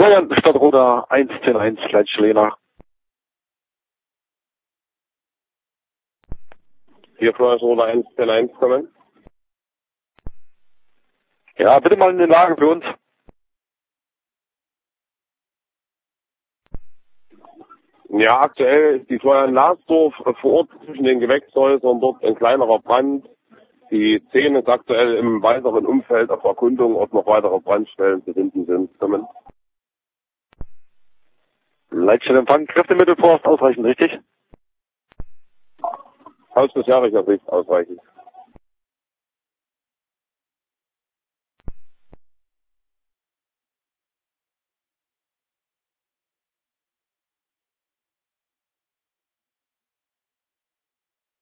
Florian, Stadtroder 110-1, Leitstelle nach. Hier Florian Roder 110-1 kommen. Ja, bitte mal in die Lage für uns. Ja, aktuell ist die Feuerwehr in Lasdorf vor Ort zwischen den Gewächshäusern dort ein kleinerer Brand. Die 10 ist aktuell im weiteren Umfeld auf Erkundung, ob noch weitere Brandstellen zu finden sind. Kommen. Leitstelle Empfang, Kräftemittelforst ausreichend, richtig? Aus bisherlicher Sicht ausreichend.